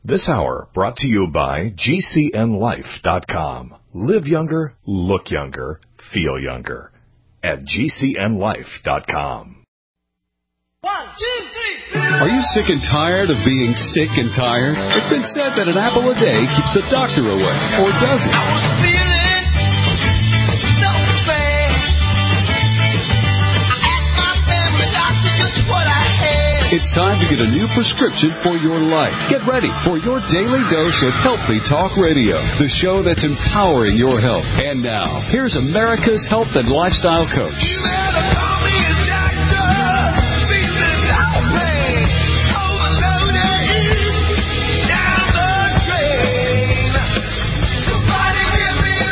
This hour brought to you by GCNLife.com. Live younger, look younger, feel younger. At GCNLife.com. 1, 2, 3. Are you sick and tired of being sick and tired? It's been said that an apple a day keeps the doctor away. Or does it? I was feeling so bad. I asked my family doctor just what I had. It's time to get a new prescription for your life. Get ready for your daily dose of Healthy Talk Radio, the show that's empowering your health. And now, here's America's health and lifestyle coach. You better call me a doctor. Feeling all pain. Overloaded. Down the drain. Somebody give me a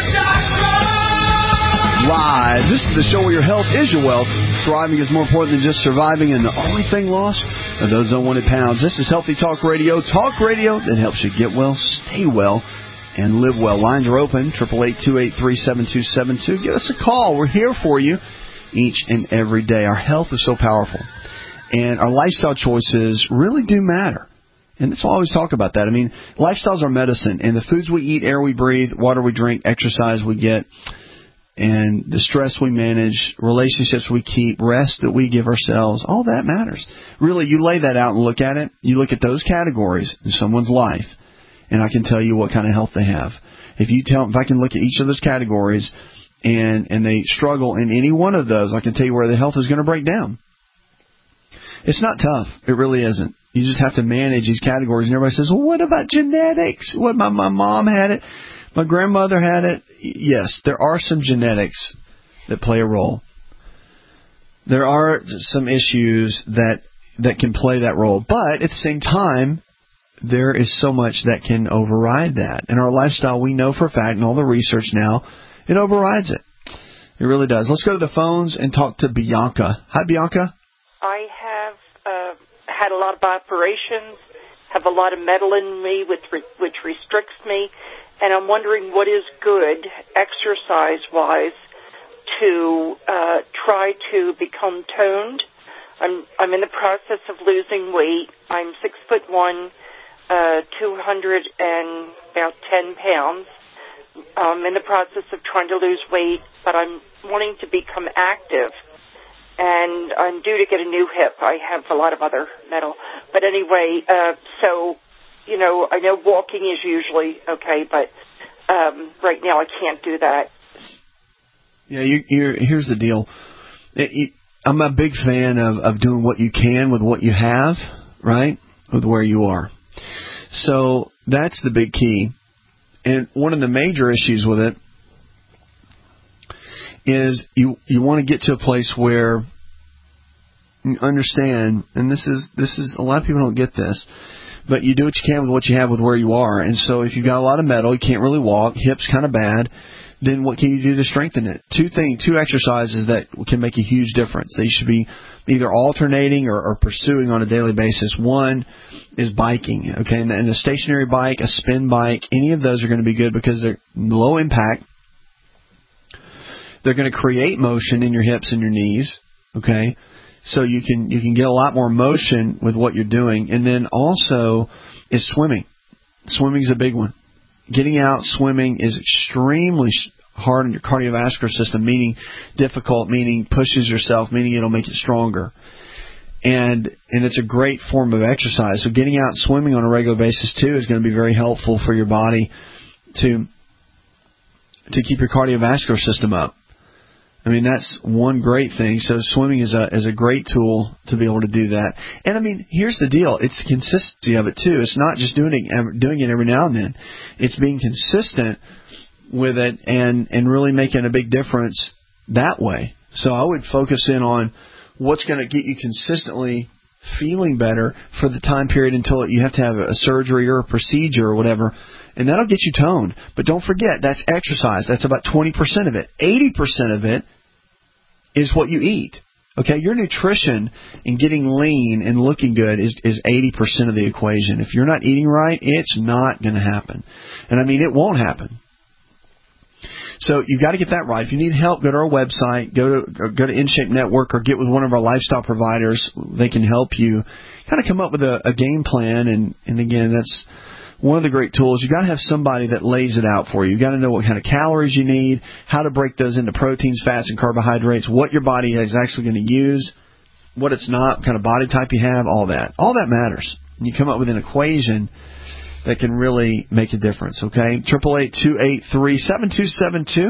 doctor. Live. This is the show where your health is your wealth. Thriving is more important than just surviving, and the only thing lost are those unwanted pounds. This is Healthy Talk Radio that helps you get well, stay well, and live well. Lines are open, 888-283-7272. Give us a call. We're here for you each and every day. Our health is so powerful, and our lifestyle choices really do matter. And that's why I always talk about that. I mean, lifestyles are medicine, and the foods we eat, air we breathe, water we drink, exercise we get, and the stress we manage, relationships we keep, rest that we give ourselves, all that matters. Really, you lay that out and look at it. You look at those categories in someone's life, and I can tell you what kind of health they have. If I can look at each of those categories and they struggle in any one of those, I can tell you where the health is going to break down. It's not tough. It really isn't. You just have to manage these categories. And everybody says, well, what about genetics? What, my mom had it. My grandmother had it. Yes, there are some genetics that play a role. There are some issues that can play that role. But at the same time, there is so much that can override that. And our lifestyle, we know for a fact, and all the research now, it overrides it. It really does. Let's go to the phones and talk to Bianca. Hi, Bianca. I have had a lot of operations, have a lot of metal in me, which restricts me. And I'm wondering what is good, exercise-wise, to try to become toned. I'm in the process of losing weight. I'm 6'1", 210 pounds. I'm in the process of trying to lose weight, but I'm wanting to become active. And I'm due to get a new hip. I have a lot of other metal. But anyway, so... You know, I know walking is usually okay, but right now I can't do that. Yeah, here's the deal. I'm a big fan of doing what you can with what you have, right, with where you are. So that's the big key. And one of the major issues with it is you want to get to a place where you understand, and this is a lot of people don't get this, but you do what you can with what you have with where you are. And so if you've got a lot of metal, you can't really walk, hips kind of bad, then what can you do to strengthen it? Two exercises that can make a huge difference. They should be either alternating or pursuing on a daily basis. One is biking, okay? And a stationary bike, a spin bike, any of those are going to be good because they're low impact. They're going to create motion in your hips and your knees, okay? So you can get a lot more motion with what you're doing. And then also is swimming. Swimming is a big one. Getting out swimming is extremely hard on your cardiovascular system, meaning difficult, meaning pushes yourself, meaning it'll make it stronger. And it's a great form of exercise. So getting out swimming on a regular basis too is going to be very helpful for your body to keep your cardiovascular system up. I mean, that's one great thing. So swimming is a great tool to be able to do that. And I mean, here's the deal. It's the consistency of it too. It's not just doing it every now and then. It's being consistent with it and really making a big difference that way. So I would focus in on what's going to get you consistently feeling better for the time period until you have to have a surgery or a procedure or whatever. And that'll get you toned. But don't forget, that's exercise. That's about 20% of it. 80% of it is what you eat. Okay, your nutrition and getting lean and looking good is 80% of the equation. If you're not eating right, it's not going to happen. And I mean, it won't happen. So you've got to get that right. If you need help, go to our website, go to InShape Network, or get with one of our lifestyle providers. They can help you kind of come up with a game plan. And again, that's one of the great tools, you got to have somebody that lays it out for you. You got to know what kind of calories you need, how to break those into proteins, fats, and carbohydrates, what your body is actually going to use, what it's not, what kind of body type you have, all that. All that matters. And you come up with an equation that can really make a difference, okay? 888-283-7272.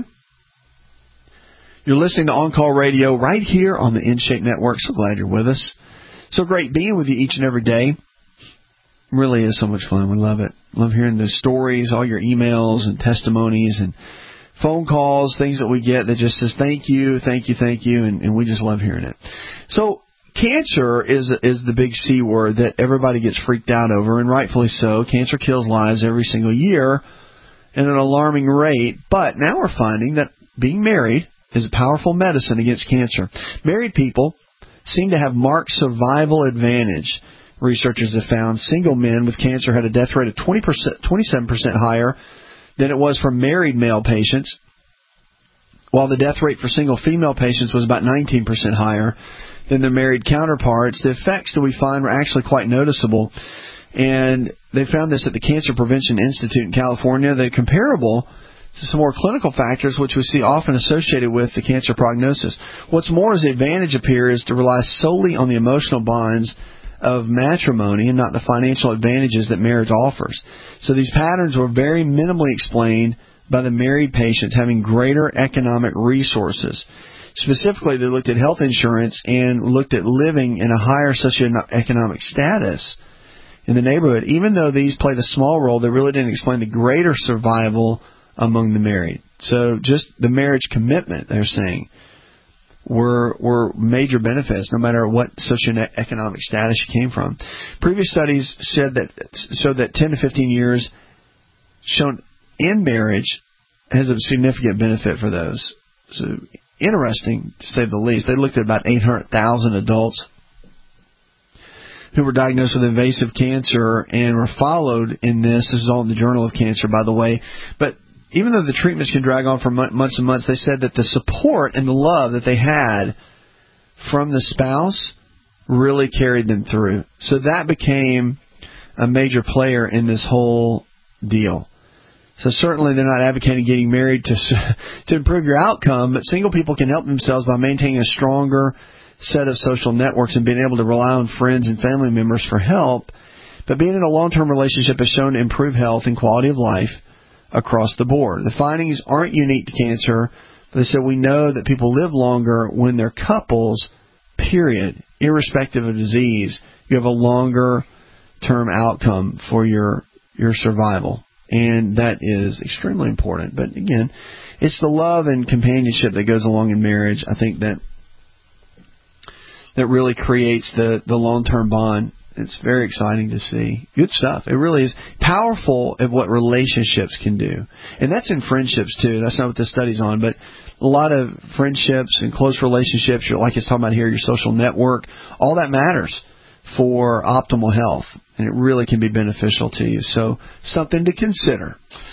You're listening to On Call Radio right here on the InShape Network. So glad you're with us. So great being with you each and every day. Really is so much fun. We love it. Love hearing the stories, all your emails and testimonies and phone calls, things that we get that just says thank you, thank you, thank you, and we just love hearing it. So cancer is the big C word that everybody gets freaked out over, and rightfully so. Cancer kills lives every single year at an alarming rate. But now we're finding that being married is a powerful medicine against cancer. Married people seem to have marked survival advantage. Researchers have found single men with cancer had a death rate of 27% higher than it was for married male patients, while the death rate for single female patients was about 19% higher than their married counterparts. The effects that we find were actually quite noticeable, and they found this at the Cancer Prevention Institute in California. They're comparable to some more clinical factors which we see often associated with the cancer prognosis. What's more is the advantage appears to rely solely on the emotional bonds of matrimony and not the financial advantages that marriage offers. So these patterns were very minimally explained by the married patients having greater economic resources. Specifically, they looked at health insurance and looked at living in a higher socioeconomic status in the neighborhood. Even though these played a small role, they really didn't explain the greater survival among the married. So just the marriage commitment, they're saying, were major benefits, no matter what socioeconomic status you came from. Previous studies showed that 10 to 15 years shown in marriage has a significant benefit for those. So interesting, to say the least. They looked at about 800,000 adults who were diagnosed with invasive cancer and were followed in this. This is all in the Journal of Cancer, by the way. But even though the treatments can drag on for months and months, they said that the support and the love that they had from the spouse really carried them through. So that became a major player in this whole deal. So certainly they're not advocating getting married to improve your outcome, but single people can help themselves by maintaining a stronger set of social networks and being able to rely on friends and family members for help. But being in a long-term relationship has shown to improve health and quality of life across the board. The findings aren't unique to cancer, but they said we know that people live longer when they're couples, period. Irrespective of disease, you have a longer term outcome for your survival. And that is extremely important. But again, it's the love and companionship that goes along in marriage, I think, that really creates the long-term bond. It's very exciting to see. Good stuff. It really is powerful at what relationships can do. And that's in friendships, too. That's not what this study's on. But a lot of friendships and close relationships, like it's talking about here, your social network, all that matters for optimal health. And it really can be beneficial to you. So something to consider.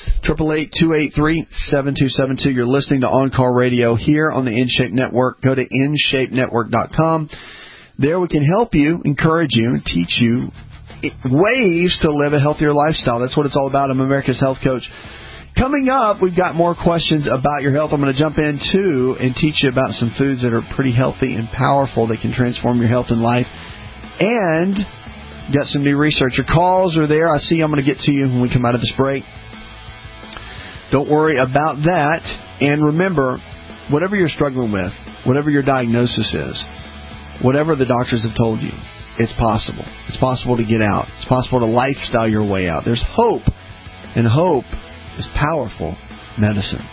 888-283-7272. You're listening to On Call Radio here on the InShape Network. Go to InShapeNetwork.com. There we can help you, encourage you, and teach you ways to live a healthier lifestyle. That's what it's all about. I'm America's Health Coach. Coming up, we've got more questions about your health. I'm going to jump in, too, and teach you about some foods that are pretty healthy and powerful that can transform your health and life. And got some new research. Your calls are there. I see I'm going to get to you when we come out of this break. Don't worry about that. And remember, whatever you're struggling with, whatever your diagnosis is, whatever the doctors have told you, it's possible. It's possible to get out. It's possible to lifestyle your way out. There's hope, and hope is powerful medicine.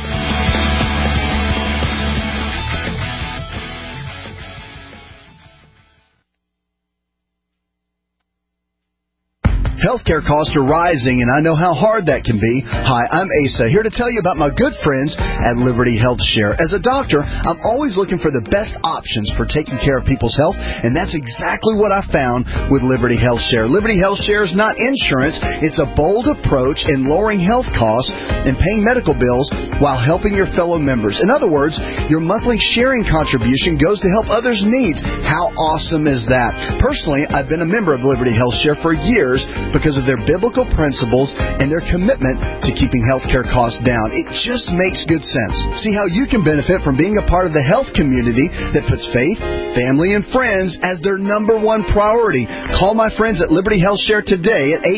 Healthcare costs are rising, and I know how hard that can be. Hi, I'm Asa, here to tell you about my good friends at Liberty Health Share. As a doctor, I'm always looking for the best options for taking care of people's health, and that's exactly what I found with Liberty Health Share. Liberty Health Share is not insurance. It's a bold approach in lowering health costs and paying medical bills while helping your fellow members. In other words, your monthly sharing contribution goes to help others' needs. How awesome is that? Personally, I've been a member of Liberty Health Share for years because of their biblical principles and their commitment to keeping healthcare costs down. It just makes good sense. See how you can benefit from being a part of the health community that puts faith, family, and friends as their number one priority. Call my friends at Liberty Health Share today at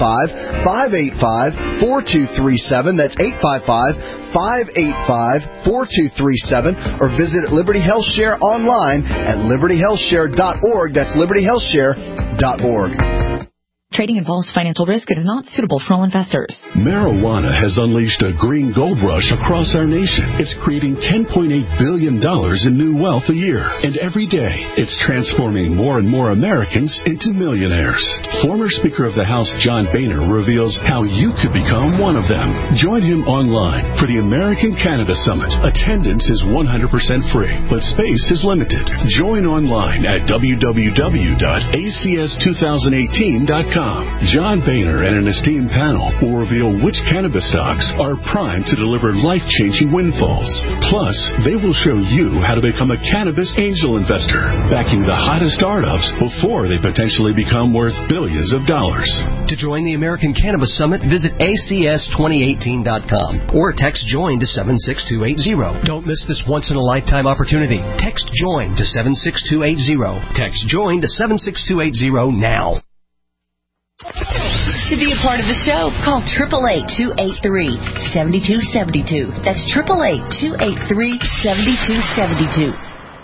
855-585-4237. That's 855-585-4237. Or visit Liberty Health Share online at libertyhealthshare.org. That's libertyhealthshare.org. Trading involves financial risk and is not suitable for all investors. Marijuana has unleashed a green gold rush across our nation. It's creating $10.8 billion in new wealth a year. And every day, it's transforming more and more Americans into millionaires. Former Speaker of the House John Boehner reveals how you could become one of them. Join him online for the American Cannabis Summit. Attendance is 100% free, but space is limited. Join online at www.acs2018.com. John Boehner and an esteemed panel will reveal which cannabis stocks are primed to deliver life-changing windfalls. Plus, they will show you how to become a cannabis angel investor, backing the hottest startups before they potentially become worth billions of dollars. To join the American Cannabis Summit, visit acs2018.com or text JOIN to 76280. Don't miss this once-in-a-lifetime opportunity. Text JOIN to 76280. Text JOIN to 76280 now. To be a part of the show, call 888-283-7272. That's 888-283-7272.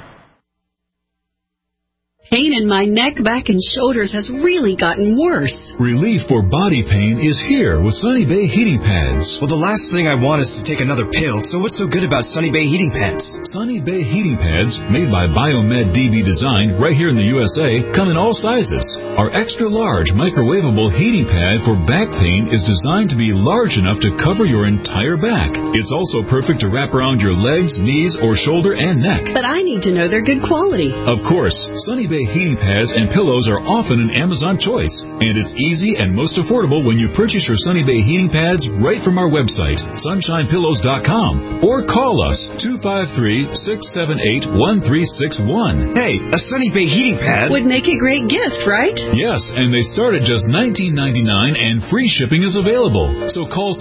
Pain in my neck, back, and shoulders has really gotten worse. Relief for body pain is here with Sunny Bay Heating Pads. Well, the last thing I want is to take another pill, so what's so good about Sunny Bay Heating Pads? Sunny Bay Heating Pads, made by Biomed DB Design right here in the USA, come in all sizes. Our extra-large microwavable heating pad for back pain is designed to be large enough to cover your entire back. It's also perfect to wrap around your legs, knees, or shoulder and neck. But I need to know they're good quality. Of course, Sunny Bay heating pads and pillows are often an Amazon choice, and it's easy and most affordable when you purchase your Sunny Bay heating pads right from our website, sunshinepillows.com, or call us 253-678-1361. Hey, a Sunny Bay heating pad would make a great gift, right? Yes, and they start at just $19.99 and free shipping is available. So call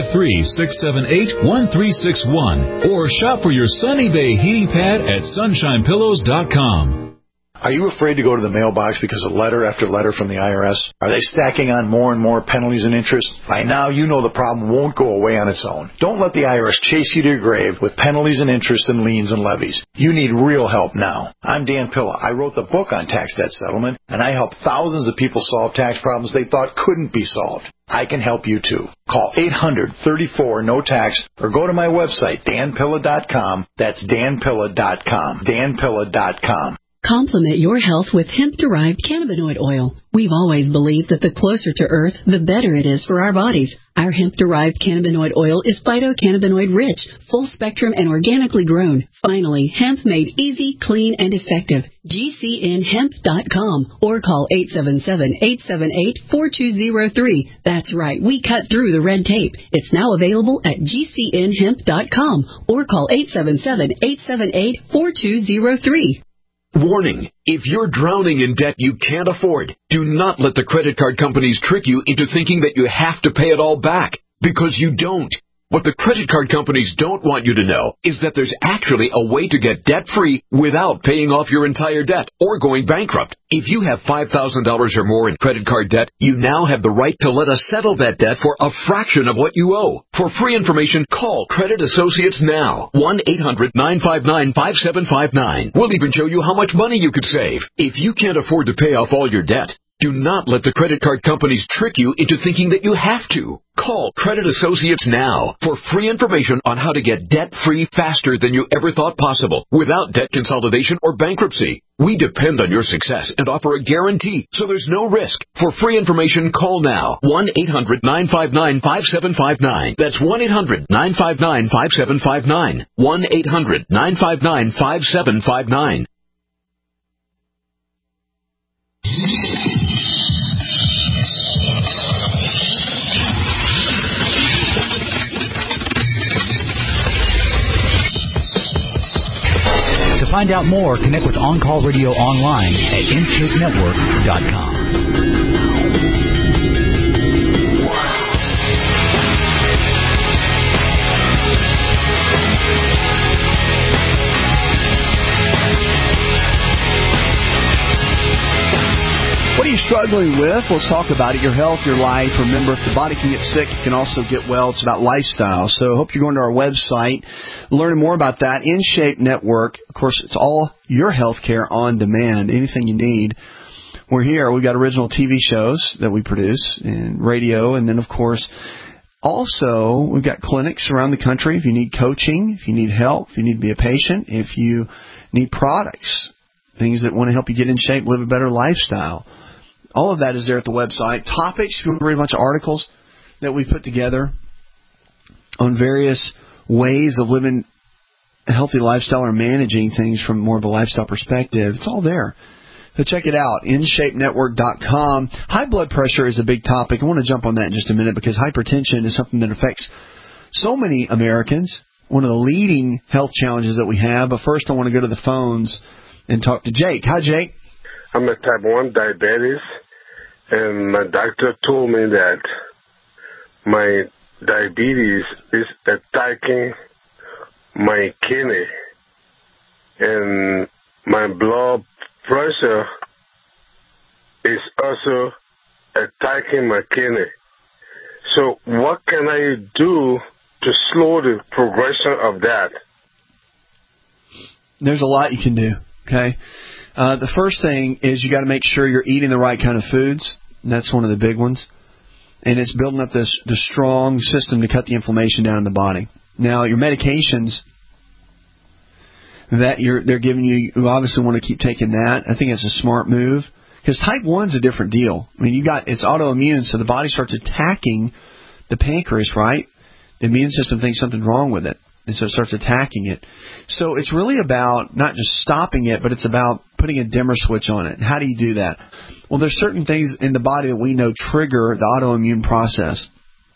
253-678-1361 or shop for your Sunny Bay heating pad at sunshinepillows.com. Are you afraid to go to the mailbox because of letter after letter from the IRS? Are they stacking on more and more penalties and interest? By now, you know the problem won't go away on its own. Don't let the IRS chase you to your grave with penalties and interest and liens and levies. You need real help now. I'm Dan Pilla. I wrote the book on tax debt settlement, and I help thousands of people solve tax problems they thought couldn't be solved. I can help you too. Call 800-34-NO-TAX or go to my website, danpilla.com. That's danpilla.com. danpilla.com. Complement your health with hemp-derived cannabinoid oil. We've always believed that the closer to Earth, the better it is for our bodies. Our hemp-derived cannabinoid oil is phytocannabinoid-rich, full-spectrum, and organically grown. Finally, hemp made easy, clean, and effective. GCNhemp.com or call 877-878-4203. That's right, we cut through the red tape. It's now available at GCNhemp.com or call 877-878-4203. Warning, if you're drowning in debt you can't afford, do not let the credit card companies trick you into thinking that you have to pay it all back, because you don't. What the credit card companies don't want you to know is that there's actually a way to get debt-free without paying off your entire debt or going bankrupt. If you have $5,000 or more in credit card debt, you now have the right to let us settle that debt for a fraction of what you owe. For free information, call Credit Associates now. 1-800-959-5759. We'll even show you how much money you could save. If you can't afford to pay off all your debt, do not let the credit card companies trick you into thinking that you have to. Call Credit Associates now for free information on how to get debt-free faster than you ever thought possible without debt consolidation or bankruptcy. We depend on your success and offer a guarantee, so there's no risk. For free information, call now. 1-800-959-5759. That's 1-800-959-5759. 1-800-959-5759. To find out more, connect with On Call Radio online at InShapeNetwork.com. struggling with, let's talk about it. Your health, your life. Remember, if the body can get sick, it can also get well. It's about lifestyle. So I hope you're going to our website, learning more about that. InShape Network. Of course, it's all your health care on demand. Anything you need. We're here. We've got original TV shows that we produce and radio. And then, of course, also, we've got clinics around the country. If you need coaching, if you need help, if you need to be a patient, if you need products, things that want to help you get in shape, live a better lifestyle. All of that is there at the website. Topics, if you want to read a bunch of articles that we've put together on various ways of living a healthy lifestyle or managing things from more of a lifestyle perspective. It's all there. So check it out, InShapeNetwork.com. High blood pressure is a big topic. I want to jump on that in just a minute because hypertension is something that affects so many Americans, one of the leading health challenges that we have. But first I want to go to the phones and talk to Jake. Hi, Jake. I'm a type 1 diabetes, and my doctor told me that my diabetes is attacking my kidney, and my blood pressure is also attacking my kidney. So what can I do to slow the progression of that? There's a lot you can do, okay? The first thing is you got to make sure you're eating the right kind of foods. And that's one of the big ones. And it's building up the strong system to cut the inflammation down in the body. Now, your medications that they're giving you obviously want to keep taking that. I think it's a smart move because type 1 is a different deal. I mean, it's autoimmune, so the body starts attacking the pancreas, right? The immune system thinks something's wrong with it, and so it starts attacking it. So it's really about not just stopping it, but it's about putting a dimmer switch on it. How do you do that? Well, there's certain things in the body that we know trigger the autoimmune process.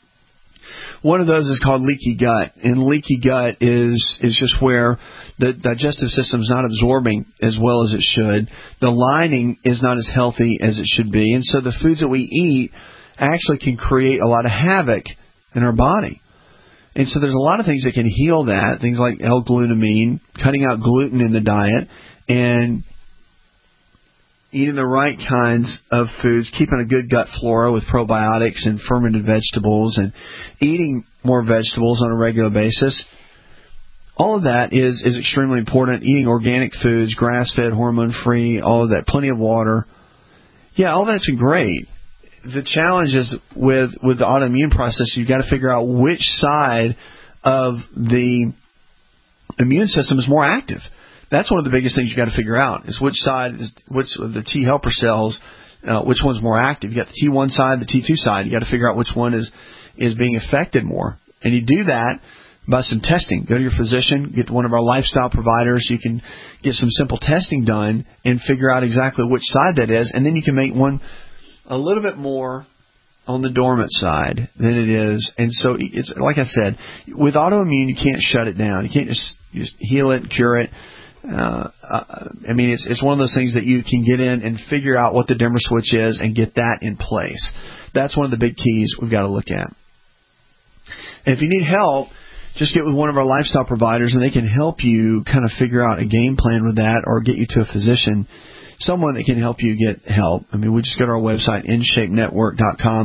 One of those is called leaky gut, and leaky gut is just where the digestive system is not absorbing as well as it should. The lining is not as healthy as it should be, and so the foods that we eat actually can create a lot of havoc in our body. And so there's a lot of things that can heal that, things like L-glutamine, cutting out gluten in the diet, and eating the right kinds of foods, keeping a good gut flora with probiotics and fermented vegetables, and eating more vegetables on a regular basis. All of that is extremely important. Eating organic foods, grass-fed, hormone-free, all of that, plenty of water. Yeah, all that's great. The challenge is with the autoimmune process, you've got to figure out which side of the immune system is more active. That's one of the biggest things you got to figure out is which side is which of the T helper cells, which one's more active. You got the T1 side, the T2 side. You got to figure out which one is being affected more, and you do that by some testing. Go to your physician, get to one of our lifestyle providers. You can get some simple testing done and figure out exactly which side that is, and then you can make one a little bit more on the dormant side than it is. And so it's like I said, with autoimmune, you can't shut it down. You can't just heal it, cure it. I mean, it's one of those things that you can get in and figure out what the dimmer switch is and get that in place. That's one of the big keys we've got to look at. And if you need help, just get with one of our lifestyle providers and they can help you kind of figure out a game plan with that or get you to a physician, someone that can help you get help. I mean, we just go to our website, InShapeNetwork.com,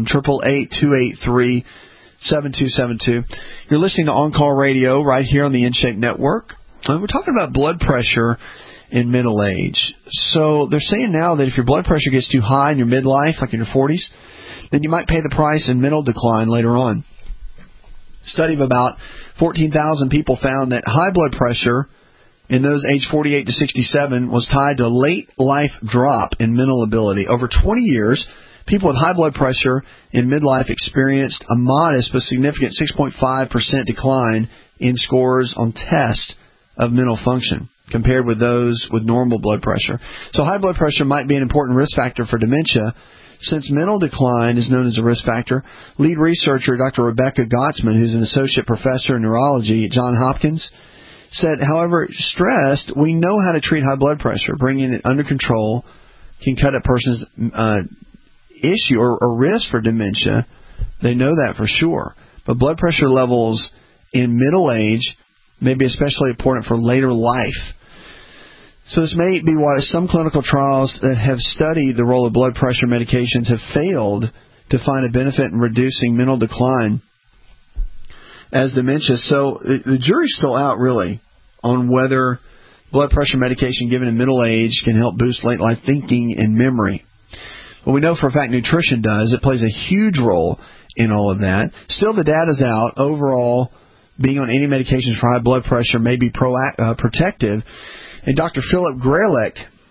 888-283-7272. You're listening to On Call Radio right here on the InShape Network. We're talking about blood pressure in middle age. So they're saying now that if your blood pressure gets too high in your midlife, like in your 40s, then you might pay the price in mental decline later on. A study of about 14,000 people found that high blood pressure in those aged 48 to 67 was tied to a late life drop in mental ability. Over 20 years, people with high blood pressure in midlife experienced a modest but significant 6.5% decline in scores on tests of mental function compared with those with normal blood pressure. So high blood pressure might be an important risk factor for dementia. Since mental decline is known as a risk factor, lead researcher Dr. Rebecca Gottsman, who's an associate professor in neurology at Johns Hopkins, said, however, stressed, we know how to treat high blood pressure. Bringing it under control can cut a person's issue or risk for dementia. They know that for sure. But blood pressure levels in middle age may be especially important for later life. So this may be why some clinical trials that have studied the role of blood pressure medications have failed to find a benefit in reducing mental decline as dementia. So the jury's still out, really, on whether blood pressure medication given in middle age can help boost late life thinking and memory. Well, we know for a fact nutrition does. It plays a huge role in all of that. Still, the data's out. Overall, being on any medications for high blood pressure may be protective. And Dr. Philip Grelick,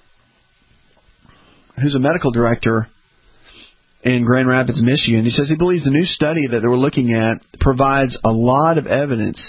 who's a medical director in Grand Rapids, Michigan, he says he believes the new study that they were looking at provides a lot of evidence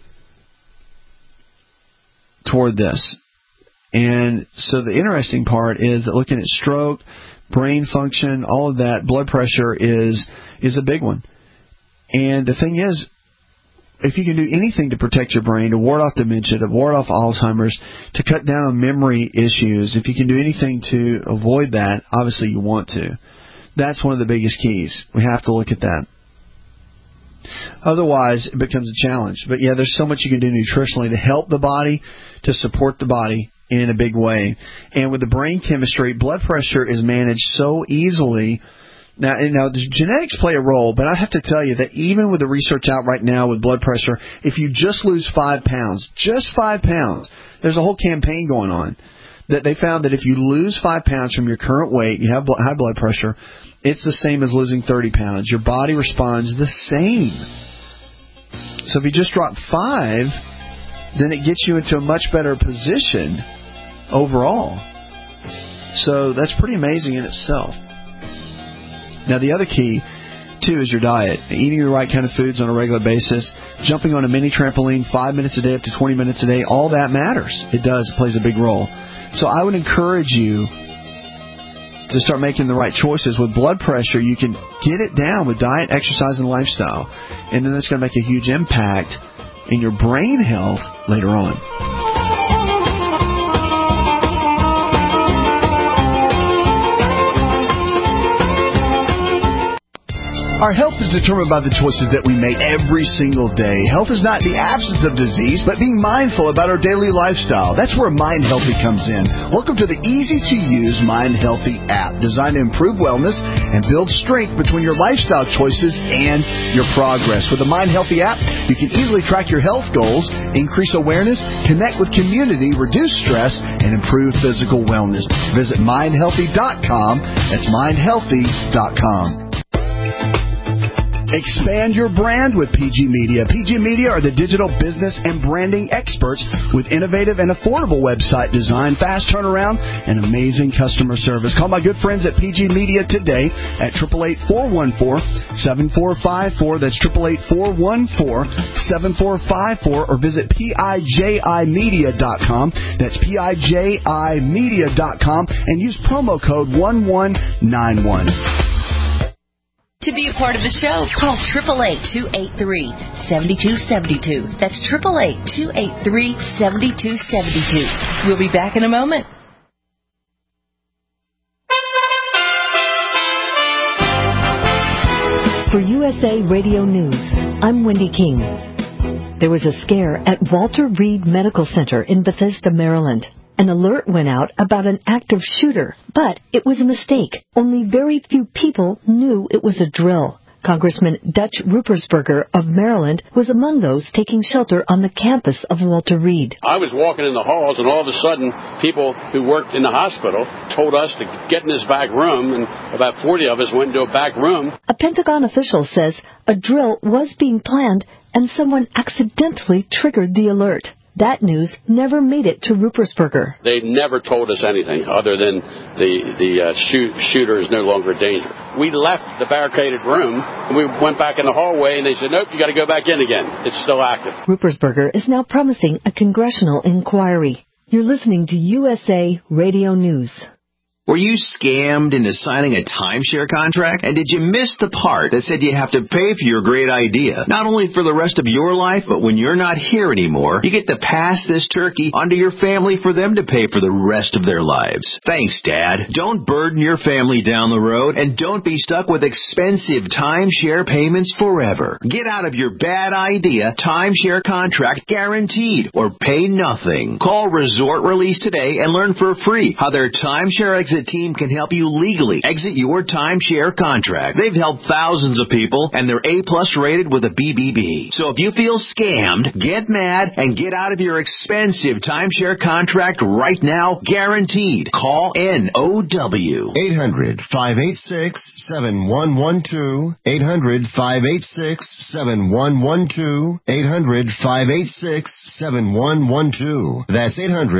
toward this. And so the interesting part is that looking at stroke, brain function, all of that, blood pressure is a big one. And the thing is, if you can do anything to protect your brain, to ward off dementia, to ward off Alzheimer's, to cut down on memory issues, if you can do anything to avoid that, obviously you want to. That's one of the biggest keys. We have to look at that. Otherwise, it becomes a challenge. But yeah, there's so much you can do nutritionally to help the body, to support the body in a big way. And with the brain chemistry, blood pressure is managed so easily. Now, the genetics play a role, but I have to tell you that even with the research out right now with blood pressure, if you just lose 5 pounds, just 5 pounds, there's a whole campaign going on that they found that if you lose 5 pounds from your current weight, you have high blood pressure, it's the same as losing 30 pounds. Your body responds the same. So if you just drop 5, then it gets you into a much better position overall. So that's pretty amazing in itself. Now, the other key, too, is your diet. Eating the right kind of foods on a regular basis, jumping on a mini trampoline 5 minutes a day up to 20 minutes a day, all that matters. It does. It plays a big role. So I would encourage you to start making the right choices. With blood pressure, you can get it down with diet, exercise, and lifestyle. And then that's going to make a huge impact in your brain health later on. Our health is determined by the choices that we make every single day. Health is not the absence of disease, but being mindful about our daily lifestyle. That's where Mind Healthy comes in. Welcome to the easy-to-use Mind Healthy app, designed to improve wellness and build strength between your lifestyle choices and your progress. With the Mind Healthy app, you can easily track your health goals, increase awareness, connect with community, reduce stress, and improve physical wellness. Visit mindhealthy.com. That's mindhealthy.com. Expand your brand with PG Media. PG Media are the digital business and branding experts with innovative and affordable website design, fast turnaround, and amazing customer service. Call my good friends at PG Media today at 888-414-7454. That's 888-414-7454. Or visit PIJImedia.com. That's PIJImedia.com. And use promo code 1191. To be a part of the show, call 888-283-7272. That's 888-283-7272. We'll be back in a moment. For USA Radio News, I'm Wendy King. There was a scare at Walter Reed Medical Center in Bethesda, Maryland. An alert went out about an active shooter, but it was a mistake. Only very few people knew it was a drill. Congressman Dutch Ruppersberger of Maryland was among those taking shelter on the campus of Walter Reed. I was walking in the halls, and all of a sudden, people who worked in the hospital told us to get in this back room, and about 40 of us went into a back room. A Pentagon official says a drill was being planned, and someone accidentally triggered the alert. That news never made it to Ruppersberger. They never told us anything other than the shooter is no longer a danger. We left the barricaded room, and we went back in the hallway, and they said, nope, you got to go back in again. It's still active. Ruppersberger is now promising a congressional inquiry. You're listening to USA Radio News. Were you scammed into signing a timeshare contract? And did you miss the part that said you have to pay for your great idea? Not only for the rest of your life, but when you're not here anymore, you get to pass this turkey onto your family for them to pay for the rest of their lives. Thanks, Dad. Don't burden your family down the road, and don't be stuck with expensive timeshare payments forever. Get out of your bad idea timeshare contract guaranteed, or pay nothing. Call Resort Release today and learn for free how their timeshare exit team can help you legally exit your timeshare contract. They've helped thousands of people, and they're A-plus rated with a BBB. So if you feel scammed, get mad and get out of your expensive timeshare contract right now, guaranteed. Call NOW. 800-586-7112. 800-586-7112. 800-586-7112. That's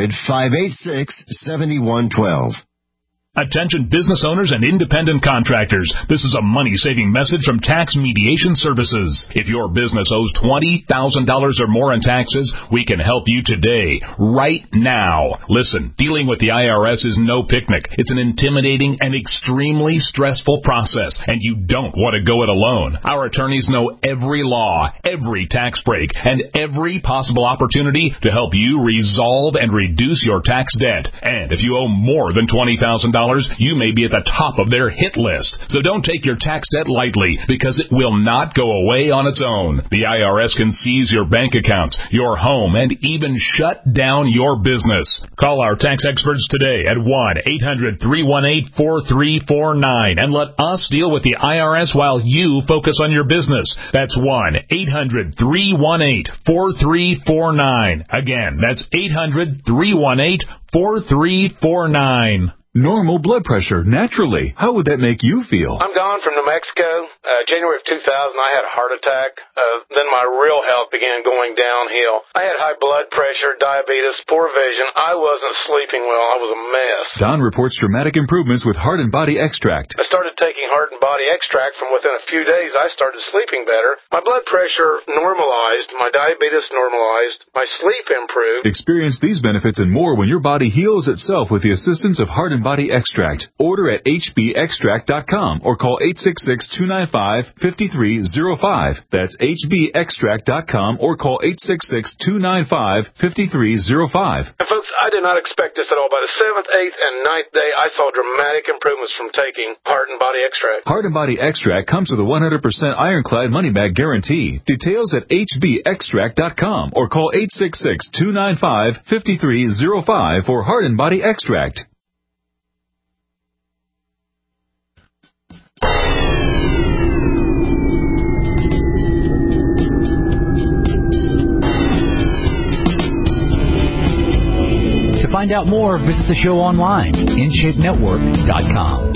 800-586-7112. Attention business owners and independent contractors. This is a money-saving message from Tax Mediation Services. If your business owes $20,000 or more in taxes, we can help you today, right now. Listen, dealing with the IRS is no picnic. It's an intimidating and extremely stressful process, and you don't want to go it alone. Our attorneys know every law, every tax break, and every possible opportunity to help you resolve and reduce your tax debt. And if you owe more than $20,000, you may be at the top of their hit list. So don't take your tax debt lightly, because it will not go away on its own. The IRS can seize your bank accounts, your home, and even shut down your business. Call our tax experts today at 1-800-318-4349 and let us deal with the IRS while you focus on your business. That's 1-800-318-4349. Again, that's 800-318-4349. Normal blood pressure, naturally. How would that make you feel? I'm Don from New Mexico. January of 2000, I had a heart attack. Then my real health began going downhill. I had high blood pressure, diabetes, poor vision. I wasn't sleeping well. I was a mess. Don reports dramatic improvements with Heart and Body Extract. I started taking Heart and Body Extract. From within a few days, I started sleeping better. My blood pressure normalized. My diabetes normalized. My sleep improved. Experience these benefits and more when your body heals itself with the assistance of Heart and Body Extract. Order at hbextract.com or call 866-295-5305. That's hbextract.com or call 866-295-5305. And folks, I did not expect this at all. By the 7th, 8th, and 9th day, I saw dramatic improvements from taking Heart and Body Extract. Heart and Body Extract comes with a 100% ironclad money-back guarantee. Details at hbextract.com or call 866-295-5305 for Heart and Body Extract. To find out more, visit the show online, InShapeNetwork.com.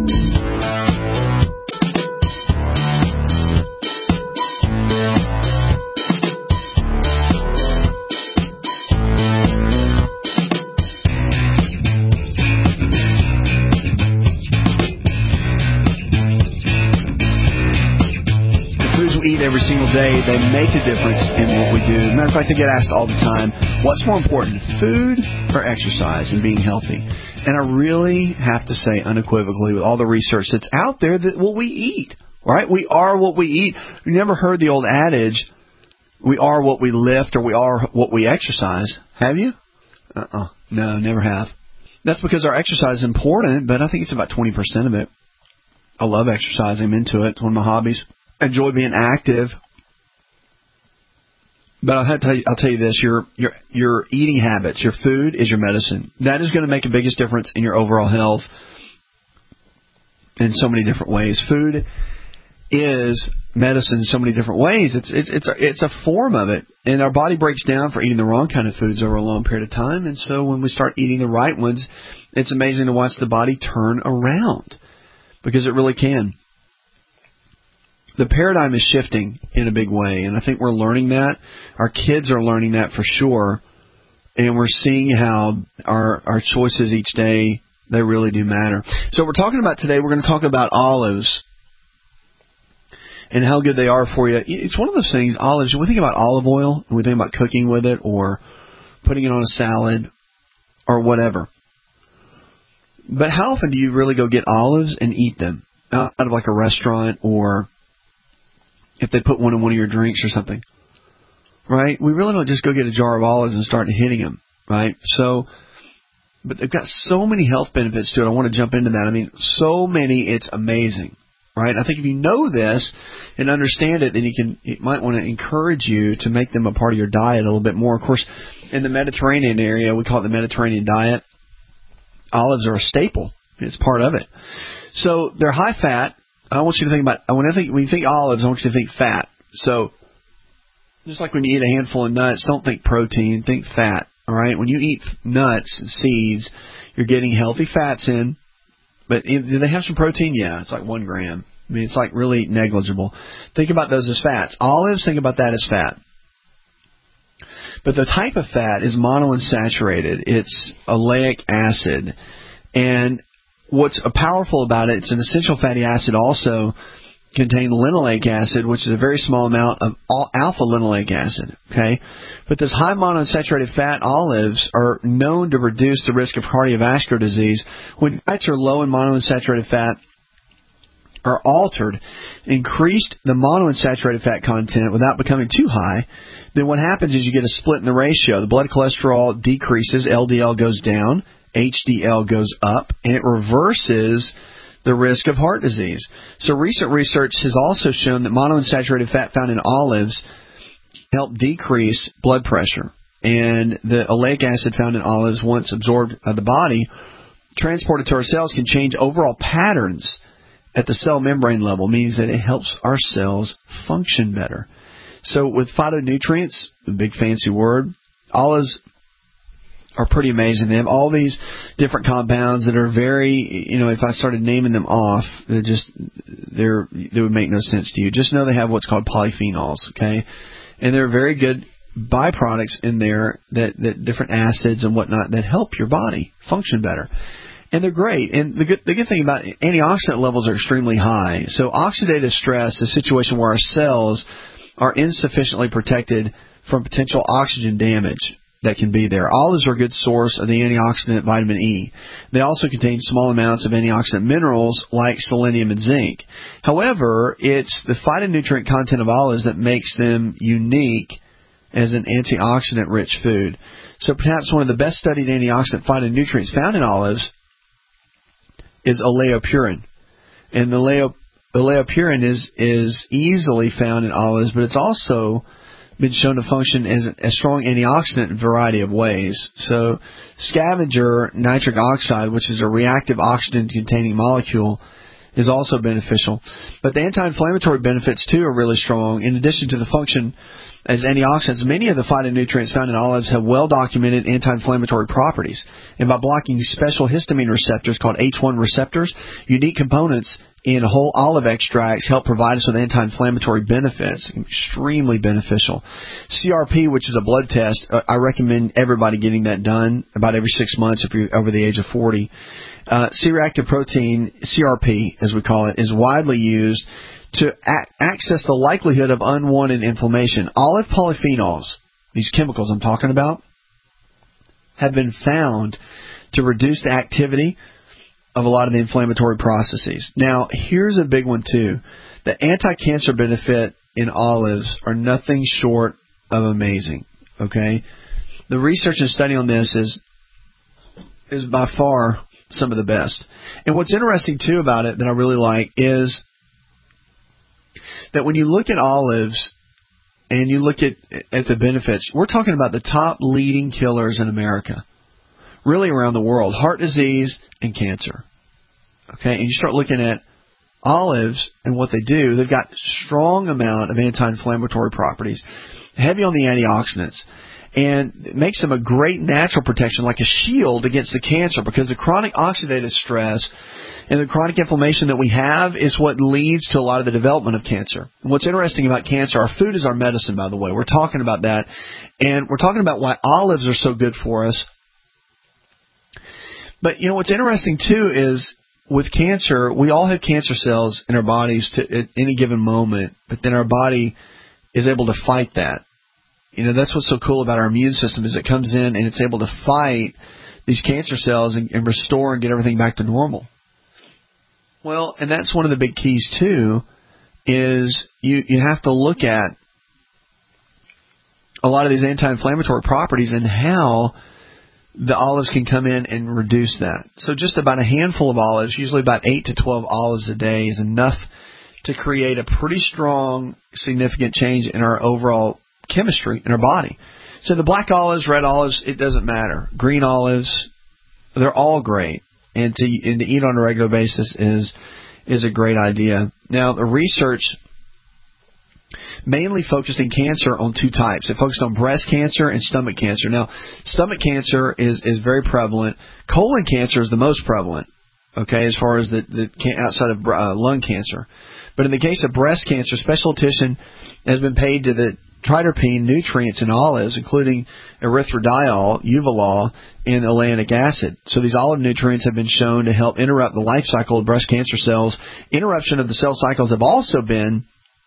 Every single day, they make a difference in what we do. Matter of fact, I get asked all the time, what's more important, food or exercise and being healthy? And I really have to say unequivocally, with all the research that's out there, that what we eat, right? We are what we eat. You never heard the old adage, we are what we lift or we are what we exercise. Have you? No, never have. That's because our exercise is important, but I think it's about 20% of it. I love exercising. I'm into it. It's one of my hobbies. I enjoy being active, but I'll tell you this: your eating habits, your food is your medicine. That is going to make the biggest difference in your overall health in so many different ways. Food is medicine in so many different ways. It's a form of it, and our body breaks down for eating the wrong kind of foods over a long period of time. And so when we start eating the right ones, it's amazing to watch the body turn around, because it really can. The paradigm is shifting in a big way, and I think we're learning that. Our kids are learning that for sure, and we're seeing how our choices each day, they really do matter. So we're talking about today, we're going to talk about olives and how good they are for you. It's one of those things, olives, when we think about olive oil, and we think about cooking with it or putting it on a salad or whatever, But how often do you really go get olives and eat them out of like a restaurant, or if they put one in one of your drinks or something? Right? We really don't just go get a jar of olives and start hitting them, right? So, but they've got so many health benefits to it. I want to jump into that. I mean, so many, it's amazing, right? I think if you know this and understand it, then it might want to encourage you to make them a part of your diet a little bit more. Of course, in the Mediterranean area, we call it the Mediterranean diet. Olives are a staple. It's part of it. So they're high fat. I want you to think about, when you think olives, I want you to think fat. So just like when you eat a handful of nuts, don't think protein, think fat. All right? When you eat nuts and seeds, you're getting healthy fats in. But do they have some protein? Yeah, it's like 1 gram. I mean, it's like really negligible. Think about those as fats. Olives, think about that as fat. But the type of fat is monounsaturated. It's oleic acid. And what's powerful about it, it's an essential fatty acid also contain linoleic acid, which is a very small amount of alpha-linoleic acid. Okay? But this high monounsaturated fat olives are known to reduce the risk of cardiovascular disease. When fats are low in monounsaturated fat, are altered, increased the monounsaturated fat content without becoming too high, then what happens is you get a split in the ratio. The blood cholesterol decreases, LDL goes down, HDL goes up, and it reverses the risk of heart disease. So recent research has also shown that monounsaturated fat found in olives help decrease blood pressure. And the oleic acid found in olives, once absorbed by the body, transported to our cells, can change overall patterns at the cell membrane level, means that it helps our cells function better. So with phytonutrients, a big fancy word, olives are pretty amazing. They have all these different compounds that are very, if I started naming them off, they would make no sense to you. Just know they have what's called polyphenols, okay? And there are very good byproducts in there that different acids and whatnot that help your body function better. And they're great. And the good thing about it, antioxidant levels are extremely high. So oxidative stress is a situation where our cells are insufficiently protected from potential oxygen damage that can be there. Olives are a good source of the antioxidant vitamin E. They also contain small amounts of antioxidant minerals like selenium and zinc. However, it's the phytonutrient content of olives that makes them unique as an antioxidant-rich food. So perhaps one of the best studied antioxidant phytonutrients found in olives is oleopurin. And the oleopurin is easily found in olives, but it's also been shown to function as a strong antioxidant in a variety of ways. So scavenger nitric oxide, which is a reactive oxygen-containing molecule, is also beneficial. But the anti-inflammatory benefits, too, are really strong. In addition to the function as antioxidants, many of the phytonutrients found in olives have well-documented anti-inflammatory properties. And by blocking special histamine receptors called H1 receptors, unique components in whole olive extracts help provide us with anti-inflammatory benefits. Extremely beneficial. CRP, which is a blood test, I recommend everybody getting that done about every 6 months if you're over the age of 40. C-reactive protein, CRP as we call it, is widely used to access the likelihood of unwanted inflammation. Olive polyphenols, these chemicals I'm talking about, have been found to reduce the activity of a lot of the inflammatory processes. Now, here's a big one too. The anti-cancer benefit in olives are nothing short of amazing. Okay? The research and study on this is by far some of the best. And what's interesting too about it that I really like is that when you look at olives and you look at the benefits, we're talking about the top leading killers in America, really around the world, heart disease and cancer. Okay, and you start looking at olives and what they do, they've got strong amount of anti-inflammatory properties, heavy on the antioxidants, and it makes them a great natural protection, like a shield against the cancer, because the chronic oxidative stress and the chronic inflammation that we have is what leads to a lot of the development of cancer. And what's interesting about cancer, our food is our medicine, by the way. We're talking about that. And we're talking about why olives are so good for us. But, what's interesting, too, is with cancer, we all have cancer cells in our bodies at any given moment, but then our body is able to fight that. That's what's so cool about our immune system, is it comes in and it's able to fight these cancer cells and restore and get everything back to normal. Well, and that's one of the big keys too, is you have to look at a lot of these anti-inflammatory properties and how the olives can come in and reduce that. So just about a handful of olives, usually about 8 to 12 olives a day, is enough to create a pretty strong, significant change in our overall chemistry in our body. So the black olives, red olives, it doesn't matter. Green olives, they're all great. And to eat on a regular basis is a great idea. Now, the research mainly focused in cancer on two types. It focused on breast cancer and stomach cancer. Now, stomach cancer is very prevalent. Colon cancer is the most prevalent, okay, as far as the outside of lung cancer. But in the case of breast cancer, special attention has been paid to the triterpene nutrients in olives, including erythrodyol, uvalol, and oleic acid. So these olive nutrients have been shown to help interrupt the life cycle of breast cancer cells. Interruption of the cell cycles have also been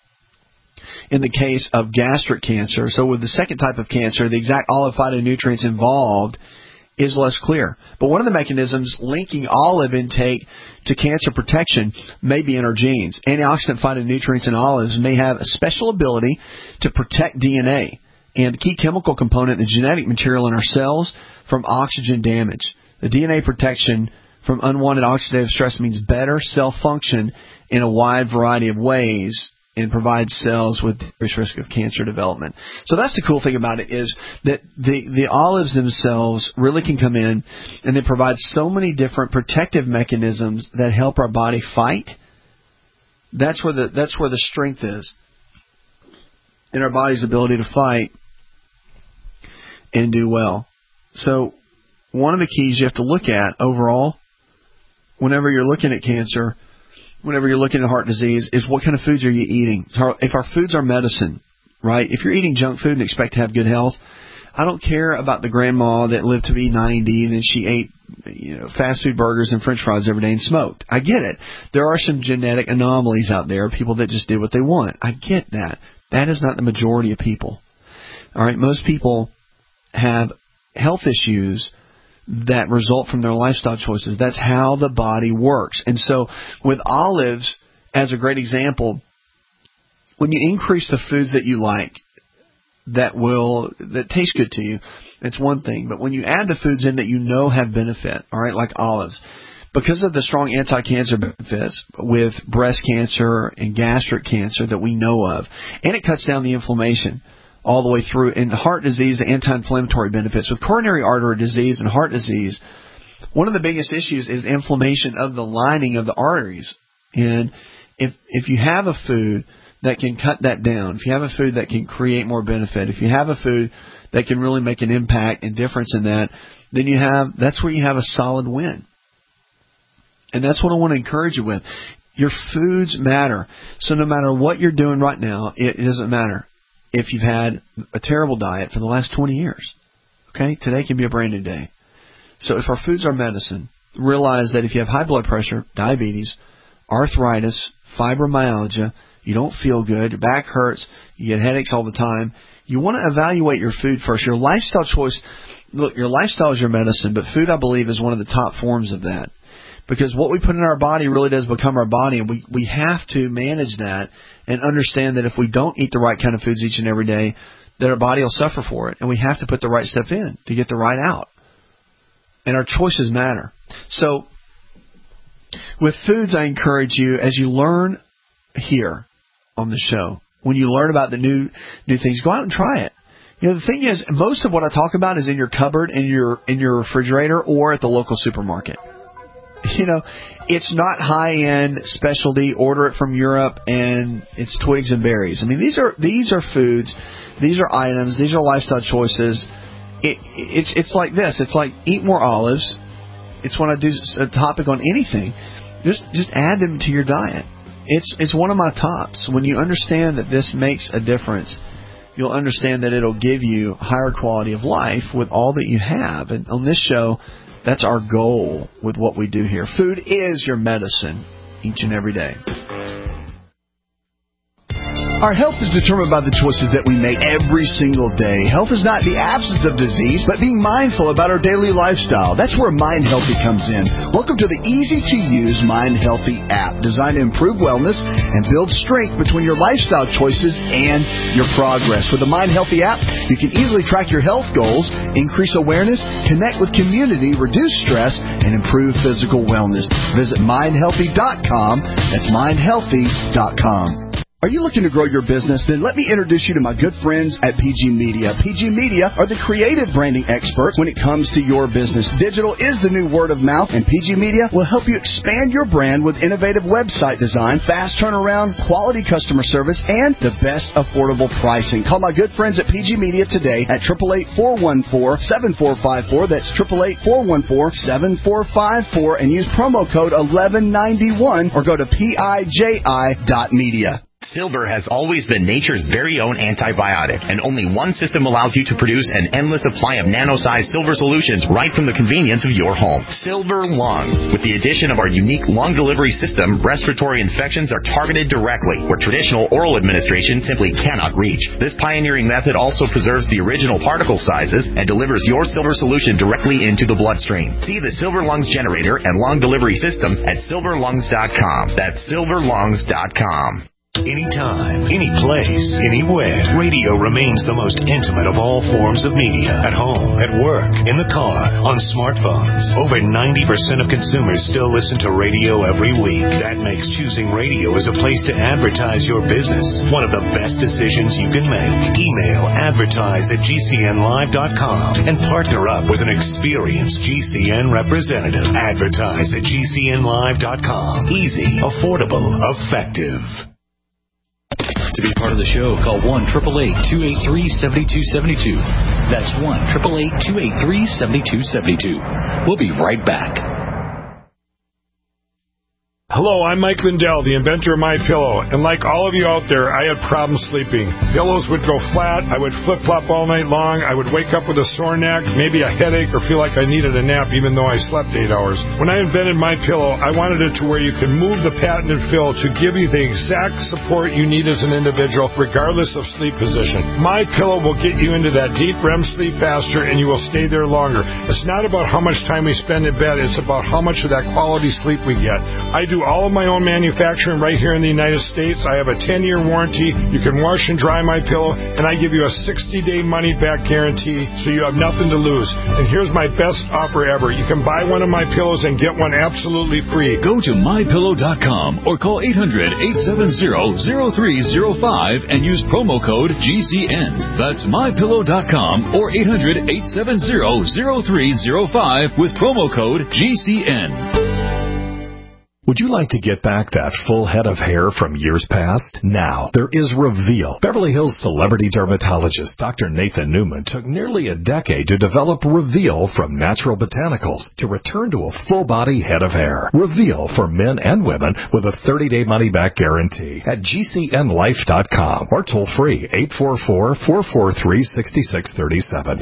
in the case of gastric cancer. So with the second type of cancer, the exact olive phytonutrients involved is less clear. But one of the mechanisms linking olive intake to cancer protection may be in our genes. Antioxidant phytonutrients in olives may have a special ability to protect DNA and the key chemical component, the genetic material in our cells, from oxygen damage. The DNA protection from unwanted oxidative stress means better cell function in a wide variety of ways and provides cells with decreased risk of cancer development. So that's the cool thing about it, is that the olives themselves really can come in and they provide so many different protective mechanisms that help our body fight. That's where the strength is in our body's ability to fight and do well. So one of the keys you have to look at overall, whenever you're looking at cancer, whenever you're looking at heart disease, is what kind of foods are you eating? If our foods are medicine, right? If you're eating junk food and expect to have good health, I don't care about the grandma that lived to be 90 and then she ate, fast food burgers and french fries every day and smoked. I get it. There are some genetic anomalies out there, people that just do what they want. I get that. That is not the majority of people. All right, most people have health issues that result from their lifestyle choices. That's how the body works. And so with olives, as a great example, when you increase the foods that you like, that taste good to you, it's one thing. But when you add the foods in that you know have benefit, all right, like olives, because of the strong anti-cancer benefits with breast cancer and gastric cancer that we know of, and it cuts down the inflammation all the way through. In heart disease, the anti-inflammatory benefits. With coronary artery disease and heart disease, one of the biggest issues is inflammation of the lining of the arteries. And if you have a food that can cut that down, if you have a food that can create more benefit, if you have a food that can really make an impact and difference in that, then that's where you have a solid win. And that's what I want to encourage you with. Your foods matter. So no matter what you're doing right now, it doesn't matter if you've had a terrible diet for the last 20 years. Okay? Today can be a brand new day. So if our foods are medicine, realize that if you have high blood pressure, diabetes, arthritis, fibromyalgia, you don't feel good, your back hurts, you get headaches all the time, you want to evaluate your food first. Your lifestyle choice, look, your lifestyle is your medicine, but food, I believe, is one of the top forms of that. Because what we put in our body really does become our body, and we have to manage that and understand that if we don't eat the right kind of foods each and every day, that our body will suffer for it. And we have to put the right stuff in to get the right out. And our choices matter. So with foods, I encourage you, as you learn here on the show, when you learn about the new things, go out and try it. The thing is, most of what I talk about is in your cupboard, in your refrigerator, or at the local supermarket. It's not high-end specialty, order it from Europe, and it's twigs and berries. I mean, these are foods, these are items, these are lifestyle choices. It's like this. It's like eat more olives. It's when I do a topic on anything, just add them to your diet. It's one of my tops. When you understand that this makes a difference, you'll understand that it'll give you higher quality of life with all that you have. And on this show, that's our goal with what we do here. Food is your medicine each and every day. Our health is determined by the choices that we make every single day. Health is not the absence of disease, but being mindful about our daily lifestyle. That's where Mind Healthy comes in. Welcome to the easy-to-use Mind Healthy app, designed to improve wellness and build strength between your lifestyle choices and your progress. With the Mind Healthy app, you can easily track your health goals, increase awareness, connect with community, reduce stress, and improve physical wellness. Visit mindhealthy.com. That's mindhealthy.com. Are you looking to grow your business? Then let me introduce you to my good friends at PG Media. PG Media are the creative branding experts when it comes to your business. Digital is the new word of mouth, and PG Media will help you expand your brand with innovative website design, fast turnaround, quality customer service, and the best affordable pricing. Call my good friends at PG Media today at 888-414-7454. That's 888-414-7454, and use promo code 1191 or go to PIJI.media. Silver has always been nature's very own antibiotic, and only one system allows you to produce an endless supply of nano-sized silver solutions right from the convenience of your home. Silver Lungs. With the addition of our unique lung delivery system, respiratory infections are targeted directly, where traditional oral administration simply cannot reach. This pioneering method also preserves the original particle sizes and delivers your silver solution directly into the bloodstream. See the Silver Lungs generator and lung delivery system at silverlungs.com. That's silverlungs.com. Anytime, any place, anywhere, radio remains the most intimate of all forms of media. At home, at work, in the car, on smartphones. Over 90% of consumers still listen to radio every week. That makes choosing radio as a place to advertise your business one of the best decisions you can make. Email advertise@gcnlive.com and partner up with an experienced GCN representative. Advertise at gcnlive.com. Easy, affordable, effective. To be part of the show, call 1-888-283-7272. That's 1-888-283-7272. We'll be right back. Hello, I'm Mike Lindell, the inventor of MyPillow, and like all of you out there, I had problems sleeping. Pillows would go flat, I would flip-flop all night long, I would wake up with a sore neck, maybe a headache, or feel like I needed a nap even though I slept 8 hours. When I invented MyPillow, I wanted it to where you can move the patented fill to give you the exact support you need as an individual, regardless of sleep position. MyPillow will get you into that deep REM sleep faster, and you will stay there longer. It's not about how much time we spend in bed, it's about how much of that quality sleep we get. I do all of my own manufacturing right here in the United States. I have a 10-year warranty. You can wash and dry my pillow, and I give you a 60-day money-back guarantee, so you have nothing to lose. And here's my best offer ever. You can buy one of my pillows and get one absolutely free. Go to MyPillow.com or call 800-870-0305 and use promo code GCN. That's MyPillow.com or 800-870-0305 with promo code GCN. Would you like to get back that full head of hair from years past? Now, there is Reveal. Beverly Hills celebrity dermatologist Dr. Nathan Newman took nearly a decade to develop Reveal from natural botanicals to return to a full-body head of hair. Reveal for men and women with a 30-day money-back guarantee at GCNlife.com or toll-free 844-443-6637.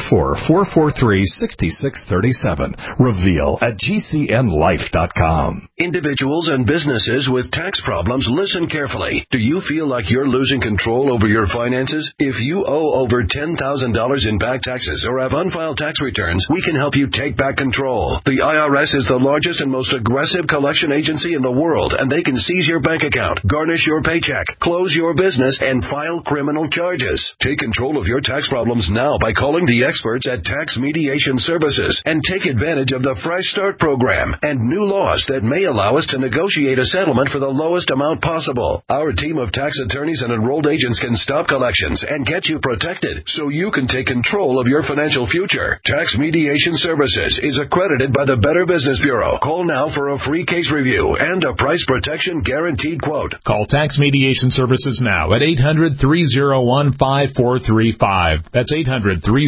844-443-6637. Reveal at GCNlife.com. Individuals and businesses with tax problems, listen carefully. Do you feel like you're losing control over your finances? If you owe over $10,000 in back taxes or have unfiled tax returns, we can help you take back control. The IRS is the largest and most aggressive collection agency in the world, and they can seize your bank account, garnish your paycheck, close your business, and file criminal charges. Take control of your tax problems now by calling the experts at Tax Mediation Services and take advantage of the Fresh Start program and new laws that may allow us to negotiate a settlement for the lowest amount possible. Our team of tax attorneys and enrolled agents can stop collections and get you protected so you can take control of your financial future. Tax Mediation Services is accredited by the Better Business Bureau. Call now for a free case review and a price protection guaranteed quote. Call Tax Mediation Services now at 800-301-5435. That's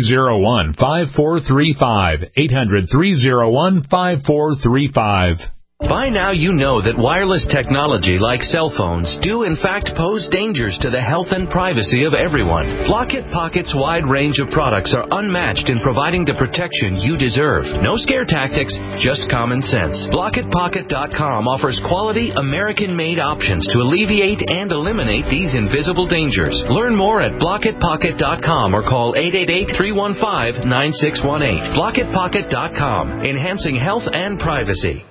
800-301-5435. 800-301-5435. By now you know that wireless technology like cell phones do in fact pose dangers to the health and privacy of everyone. Blockit Pocket's wide range of products are unmatched in providing the protection you deserve. No scare tactics, just common sense. BlockitPocket.com offers quality American-made options to alleviate and eliminate these invisible dangers. Learn more at BlockitPocket.com or call 888-315-9618. BlockitPocket.com, enhancing health and privacy.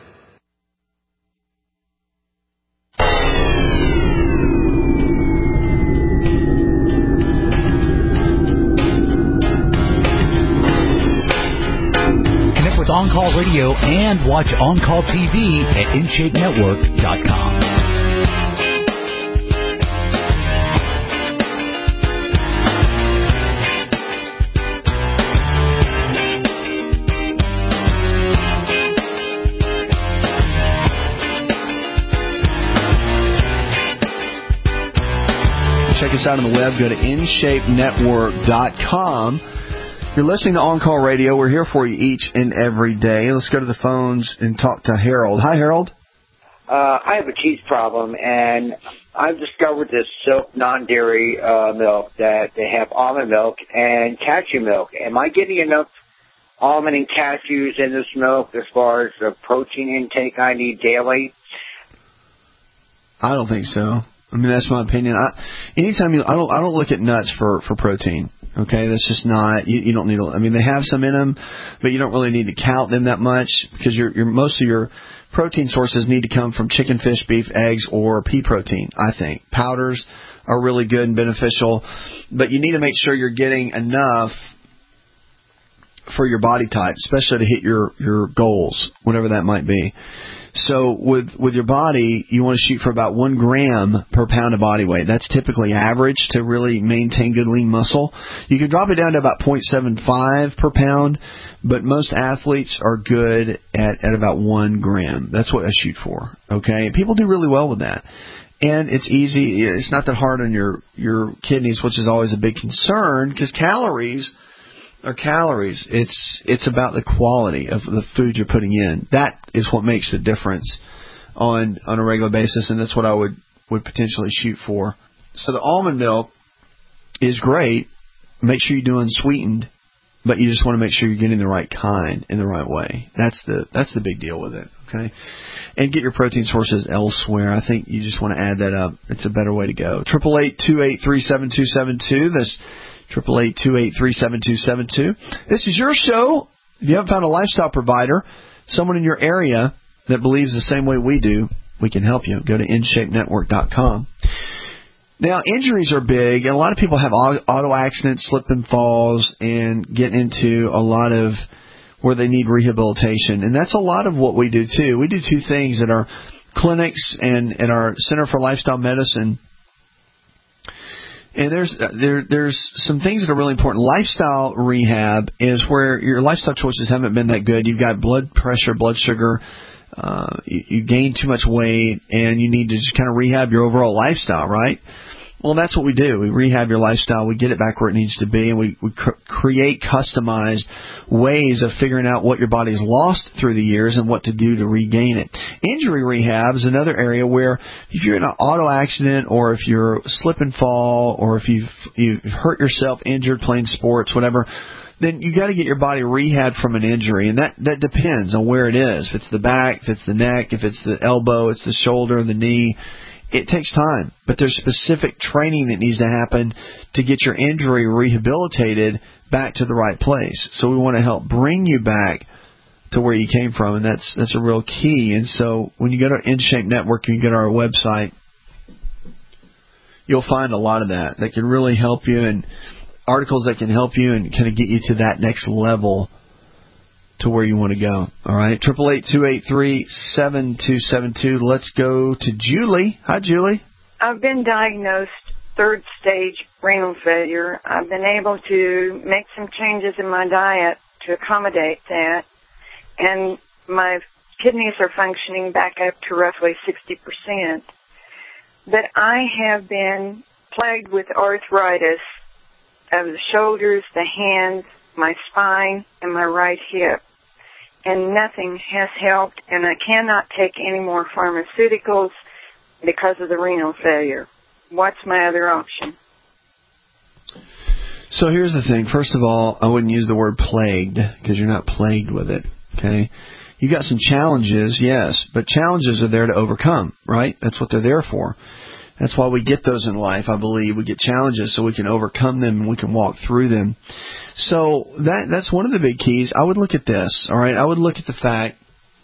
With On-Call Radio and watch On-Call TV at InShapeNetwork.com. Check us out on the web. Go to InShapeNetwork.com. You're listening to On-Call Radio. We're here for you each and every day. Let's go to the phones and talk to Harold. Hi, Harold. I have a cheese problem, and I've discovered this Silk non-dairy milk that they have almond milk and cashew milk. Am I getting enough almond and cashews in this milk as far as the protein intake I need daily? I don't think so. I mean, that's my opinion. I don't look at nuts for protein. Okay, that's just not, you don't need to, I mean, they have some in them, but you don't really need to count them that much because most of your protein sources need to come from chicken, fish, beef, eggs, or pea protein, I think. Powders are really good and beneficial, but you need to make sure you're getting enough for your body type, especially to hit your goals, whatever that might be. So with your body, you want to shoot for about 1 gram per pound of body weight. That's typically average to really maintain good lean muscle. You can drop it down to about 0.75 per pound, but most athletes are good at about 1 gram. That's what I shoot for. Okay, and people do really well with that. And it's easy. It's not that hard on your kidneys, which is always a big concern because calories are calories. It's about the quality of the food you're putting in. That is what makes the difference on a regular basis, and that's what I would potentially shoot for. So the almond milk is great. Make sure you're doing sweetened, but you just want to make sure you're getting the right kind in the right way. That's the big deal with it. Okay, and get your protein sources elsewhere. I think you just want to add that up. It's a better way to go. 888-283-7272. That's 888-283-7272. This is your show. If you haven't found a lifestyle provider, someone in your area that believes the same way we do, we can help you. Go to InShapeNetwork.com. Now, injuries are big, and a lot of people have auto accidents, slip and falls, and get into a lot of where they need rehabilitation. And that's a lot of what we do, too. We do 2 things at our clinics and at our Center for Lifestyle Medicine. And there's some things that are really important. Lifestyle rehab is where your lifestyle choices haven't been that good. You've got blood pressure, blood sugar, you gain too much weight, and you need to just kind of rehab your overall lifestyle, right? Well, that's what we do. We rehab your lifestyle. We get it back where it needs to be, and we create customized ways of figuring out what your body's lost through the years and what to do to regain it. Injury rehab is another area where if you're in an auto accident or if you're slip and fall or if you've hurt yourself, injured playing sports, whatever, then you got to get your body rehabbed from an injury, and that depends on where it is. If it's the back, if it's the neck, if it's the elbow, it's the shoulder, the knee. It takes time, but there's specific training that needs to happen to get your injury rehabilitated back to the right place. So we want to help bring you back to where you came from, and that's a real key. And so when you go to InShape Network, you can go to our website, you'll find a lot of that can really help you, and articles that can help you and kind of get you to that next level to where you want to go. All right, 888-283-7272. Let's go to Julie. Hi, Julie. I've been diagnosed 3rd stage renal failure. I've been able to make some changes in my diet to accommodate that, and my kidneys are functioning back up to roughly 60%. But I have been plagued with arthritis of the shoulders, the hands, my spine, and my right hip. and nothing has helped, and I cannot take any more pharmaceuticals because of the renal failure. What's my other option? So here's the thing. First of all, I wouldn't use the word plagued because you're not plagued with it, okay? You got some challenges, yes, but challenges are there to overcome, right? That's what they're there for. That's why we get those in life, I believe. We get challenges so we can overcome them and we can walk through them. So that's one of the big keys. I would look at this, all right? I would look at the fact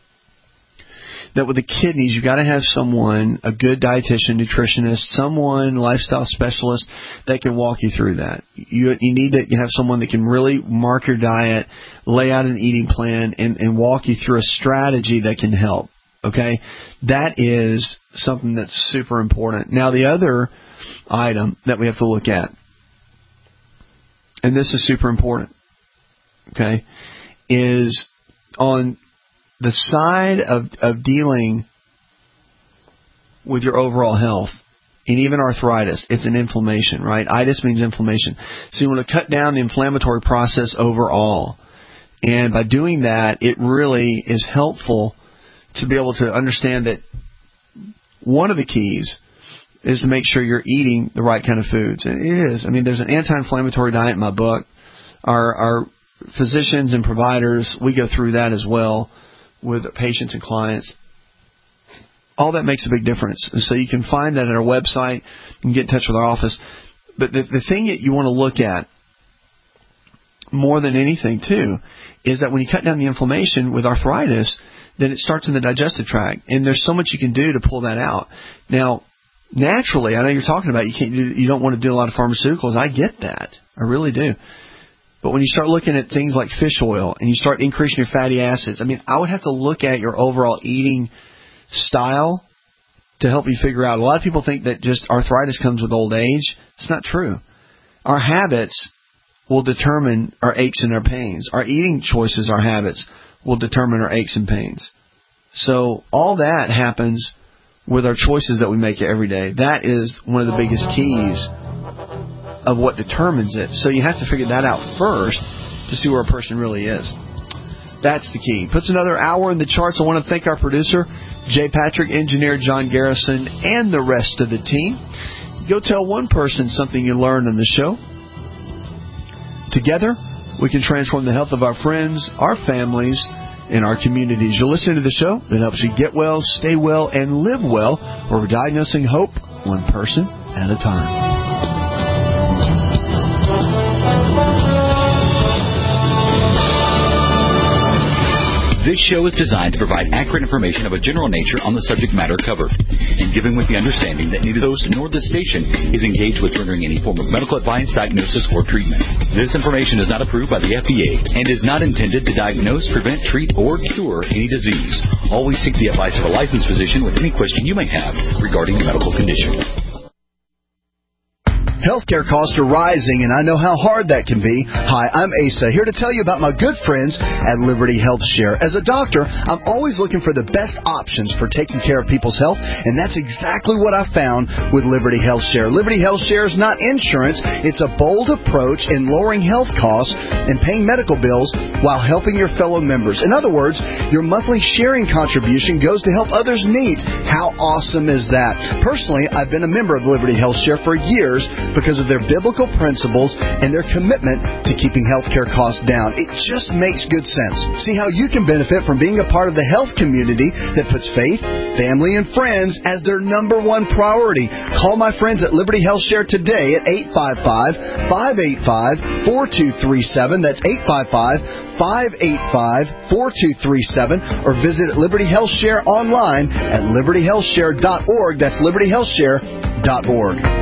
that with the kidneys, you've got to have someone, a good dietitian, nutritionist, someone, lifestyle specialist that can walk you through that. You need to have someone that can really mark your diet, lay out an eating plan, and walk you through a strategy that can help. Okay? That is something that's super important. Now, the other item that we have to look at, and this is super important, okay, is on the side of dealing with your overall health, and even arthritis, it's an inflammation, right? Itis means inflammation. So you want to cut down the inflammatory process overall. And by doing that, it really is helpful to be able to understand that one of the keys is to make sure you're eating the right kind of foods. And it is. I mean, there's an anti-inflammatory diet in my book. Our physicians and providers, we go through that as well with patients and clients. All that makes a big difference. And so you can find that at our website. You can get in touch with our office. But the thing that you want to look at more than anything, too, is that when you cut down the inflammation with arthritis, then it starts in the digestive tract. And there's so much you can do to pull that out. Now, naturally, I know you're talking about you don't want to do a lot of pharmaceuticals. I get that. I really do. But when you start looking at things like fish oil and you start increasing your fatty acids, I mean, I would have to look at your overall eating style to help you figure out. A lot of people think that just arthritis comes with old age. It's not true. Our habits will determine our aches and our pains. Our eating choices, our habits, will determine our aches and pains. So all that happens with our choices that we make every day. That is one of the biggest keys of what determines it. So you have to figure that out first to see where a person really is. That's the key. Puts another hour in the charts. I want to thank our producer, Jay Patrick, engineer John Garrison, and the rest of the team. Go tell one person something you learned on the show. Together, we can transform the health of our friends, our families, and our communities. You're listening to the show that helps you get well, stay well, and live well, where we're diagnosing hope one person at a time. This show is designed to provide accurate information of a general nature on the subject matter covered, and given with the understanding that neither the host nor the station is engaged with rendering any form of medical advice, diagnosis, or treatment. This information is not approved by the FDA and is not intended to diagnose, prevent, treat, or cure any disease. Always seek the advice of a licensed physician with any question you may have regarding a medical condition. Healthcare costs are rising, and I know how hard that can be. Hi, I'm Asa, here to tell you about my good friends at Liberty Health Share. As a doctor, I'm always looking for the best options for taking care of people's health, and that's exactly what I found with Liberty Health Share. Liberty Health Share is not insurance. It's a bold approach in lowering health costs and paying medical bills while helping your fellow members. In other words, your monthly sharing contribution goes to help others' needs. How awesome is that? Personally, I've been a member of Liberty Health Share for years because of their biblical principles and their commitment to keeping healthcare costs down. It just makes good sense. See how you can benefit from being a part of the health community that puts faith, family, and friends as their number one priority. Call my friends at Liberty Health Share today at 855-585-4237. That's 855-585-4237, or visit Liberty Health Share online at libertyhealthshare.org. That's libertyhealthshare.org.